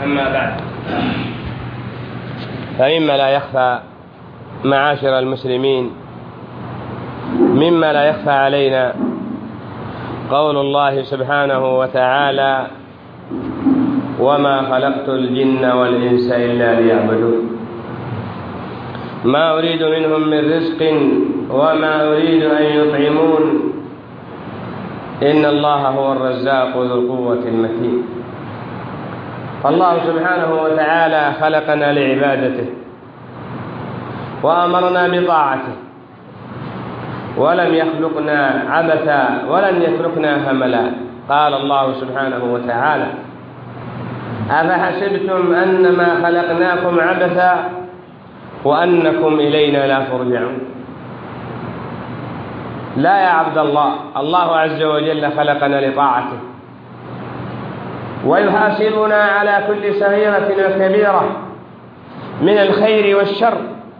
أما بعد، فمما لا يخفى معاشر المسلمين، مما لا يخفى علينا قول الله سبحانه وتعالى: وما خلقت الجن والإنس إلا ليعبدون ما أريد منهم من رزق وما أريد أن يطعمون إن الله هو الرزاق ذو القوة المتين. فالله سبحانه وتعالى خلقنا لعبادته وأمرنا بطاعته، ولم يخلقنا عبثا ولن يتركنا هملا. قال الله سبحانه وتعالى: أفحسبتم أنما خلقناكم عبثا وأنكم إلينا لا ترجعون. لا يا عبد الله، الله عز وجل خلقنا لطاعته ويحاسبنا على كل صغيرة وكبيرة من الخير والشر.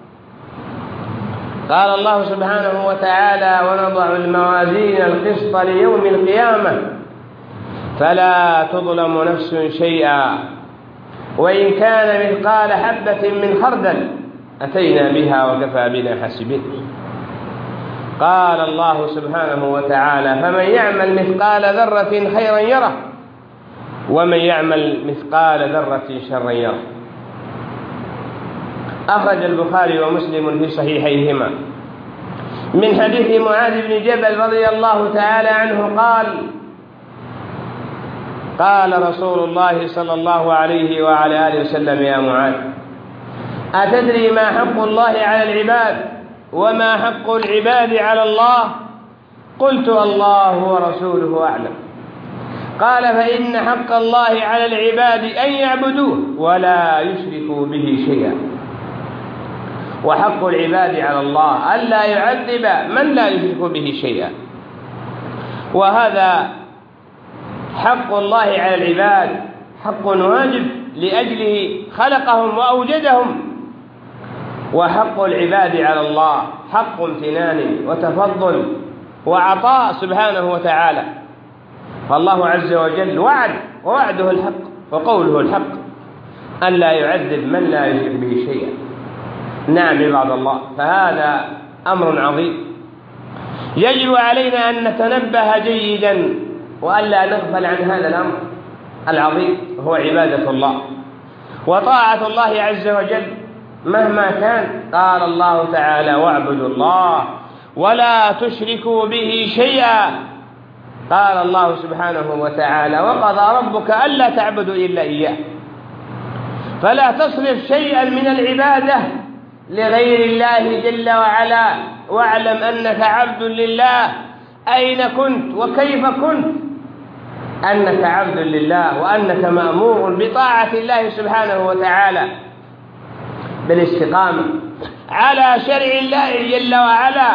قال الله سبحانه وتعالى: ونضع الموازين القسط ليوم القيامة فلا تظلم نفس شيئا وإن كان مثقال حبة من خردل أتينا بها وكفى بنا حاسبين. قال الله سبحانه وتعالى: فمن يعمل مثقال ذرة خيرا يره ومن يعمل مثقال ذرة شرا يره. أخرج البخاري ومسلم في صحيحيهما من حديث معاذ بن جبل رضي الله تعالى عنه قال: قال رسول الله صلى الله عليه وعلى آله وسلم: يا معاذ، أتدري ما حق الله على العباد وما حق العباد على الله؟ قلت: الله ورسوله أعلم. قال: فإن حق الله على العباد أن يعبدوه ولا يشركوا به شيئا، وحق العباد على الله ألا يعذب من لا يشرك به شيئا. وهذا حق الله على العباد حق واجب لأجله خلقهم وأوجدهم، وحق العباد على الله حق امتنان وتفضل وعطاء سبحانه وتعالى. فالله عز وجل وعد، ووعده الحق وقوله الحق، أن لا يعذب من لا يشرك به شيئا. نعم عباد الله، فهذا أمر عظيم يجب علينا أن نتنبه جيدا وألا نغفل عن هذا الأمر العظيم، هو عبادة الله وطاعة الله عز وجل مهما كان. قال الله تعالى: واعبدوا الله ولا تشركوا به شيئا. قال الله سبحانه وتعالى: وقضى ربك ألا تعبدوا إلا إياه. فلا تصرف شيئا من العبادة لغير الله جل وعلا، واعلم أنك عبد لله أين كنت وكيف كنت، أنك عبد لله وأنك مأمور بطاعة الله سبحانه وتعالى بالاستقامة على شرع الله جل وعلا.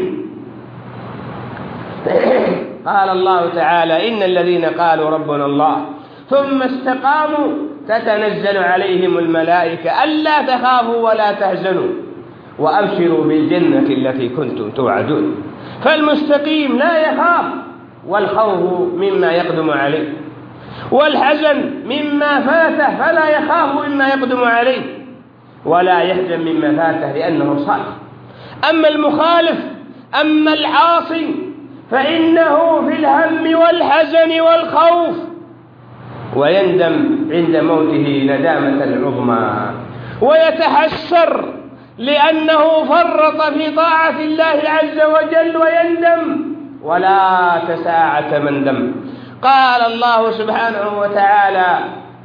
قال الله تعالى: إن الذين قالوا ربنا الله ثم استقاموا تتنزل عليهم الملائكة ألا تخافوا ولا تحزنوا وأبشروا بالجنة التي كنتم توعدون. فالمستقيم لا يخاف، والخوف مما يقدم عليه، والحزن مما فاته فلا يخاف مما يقدم عليه، ولا يحزن مما فاته لأنه صالح. أما المخالف، أما العاصي، فإنه في الهم والحزن والخوف ويندم عند موته ندامة عظمى ويتحسر لأنه فرط في طاعة الله عز وجل ويندم ولا تساعة من دم. قال الله سبحانه وتعالى: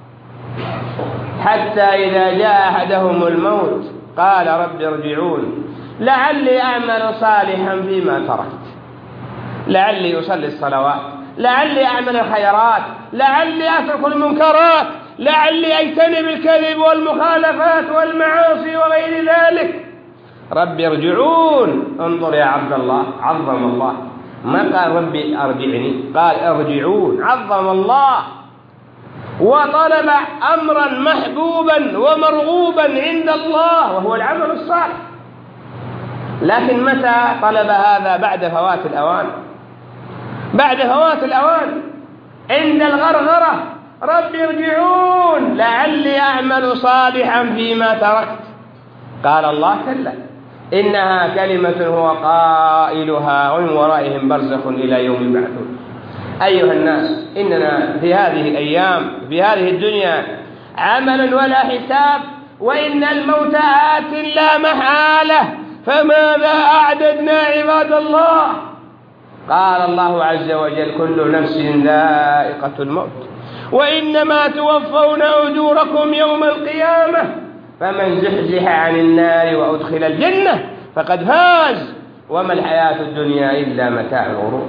حتى إذا جاء أحدهم الموت قال رب ارجعون لعلي أعمل صالحا فيما تركت، لعلي أصلي الصلوات، لعلي أعمل الخيرات، لعلي أترك المنكرات، لعلي أجتنب الكذب والمخالفات والمعاصي وغير ذلك. رب ارجعون. انظر يا عبد الله، عظم الله، ما قال ربي أرجعني، قال ارجعون، عظم الله وطلب أمرا محبوبا ومرغوبا عند الله وهو العمل الصالح. لكن متى طلب هذا؟ بعد فوات الأوان، بعد فوات الأوان، عند الغرغرة. رب ارجعون لعلي أعمل صالحا فيما تركت. قال الله كلا إنها كلمة هو قائلها ومن ورائهم برزخ إلى يوم يبعثون. أيها الناس، إننا في هذه الأيام في هذه الدنيا عمل ولا حساب، وإن الموت آت لا محالة، فماذا أعددنا عباد الله؟ قال الله عز وجل كل نفس ذائقة الموت وإنما توفون أجوركم يوم القيامة، فمن زحزح عن النار وأدخل الجنة فقد فاز، وما الحياة الدنيا إلا متاع الغرور.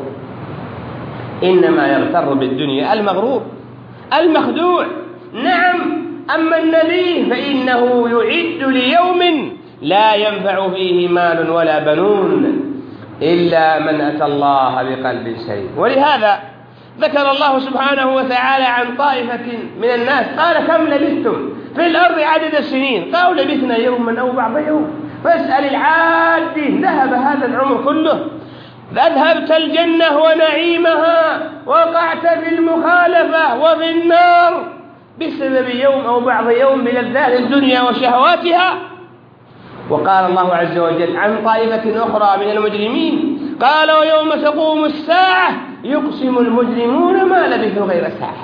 إنما يغتر بالدنيا المغرور المخدوع. نعم، أما النبي فإنه يعد ليوم لا ينفع فيه مال ولا بنون إلا من أتى الله بقلب سليم. ولهذا ذكر الله سبحانه وتعالى عن طائفة من الناس قال كم لبثتم في الأرض عدد السنين؟ قالوا لبثنا يوما أو بعض يوم. فاسأل العادي ذهب هذا العمر كله، أذهبت الجنة ونعيمها، وقعت في المخالفة وفي النار بسبب يوم أو بعض يوم من لذات الدنيا وشهواتها. وقال الله عز وجل عن طائفة أخرى من المجرمين قال ويوم تقوم الساعة يقسم المجرمون ما لبثوا غير ساعة.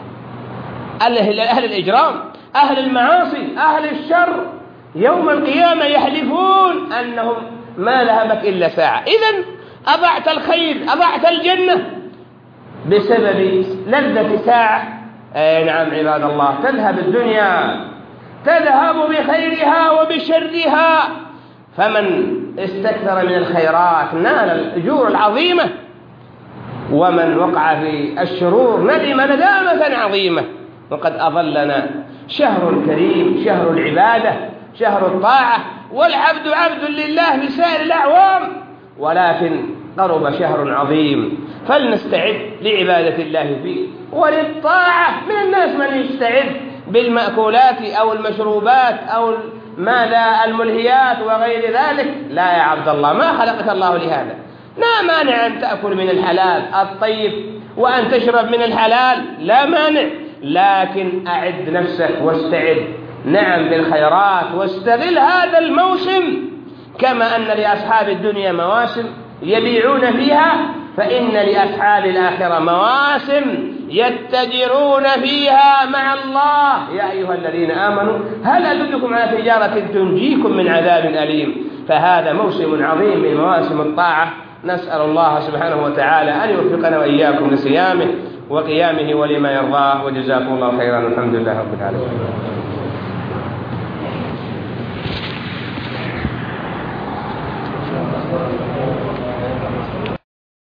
أهل الإجرام، أهل المعاصي، أهل الشر يوم القيامة يحلفون أنهم ما ذهبت إلا ساعة. إذن أضعت الخير، أضعت الجنة بسبب لذة ساعة. نعم عباد الله، تذهب الدنيا، تذهب بخيرها وبشرها، فمن استكثر من الخيرات نال الأجور العظيمة، ومن وقع في الشرور ندم ندامة عظيمة. وقد أظلنا شهر كريم، شهر العبادة، شهر الطاعة، والعبد عبد لله في سائر الأعوام، ولكن قرب شهر عظيم فلنستعد لعبادة الله فيه وللطاعة. من الناس من يستعد بالمأكولات أو المشروبات أو ماذا الملهيات وغير ذلك. لا يا عبد الله، ما خلقك الله لهذا. لا مانع أن تأكل من الحلال الطيب وأن تشرب من الحلال، لا مانع، لكن أعد نفسك واستعد نعم بالخيرات، واستغل هذا الموسم كما أن لأصحاب الدنيا مواسم يبيعون فيها، فإن لأصحاب الآخرة مواسم يتجرون فيها مع الله. يا أيها الذين آمنوا هل أدلكم على تجارة تنجيكم من عذاب أليم؟ فهذا موسم عظيم من مواسم الطاعة. نسأل الله سبحانه وتعالى أن يوفقنا وإياكم لصيامه وقيامه ولما يرضاه، وجزاكم الله خيرا. الحمد لله رب العالمين.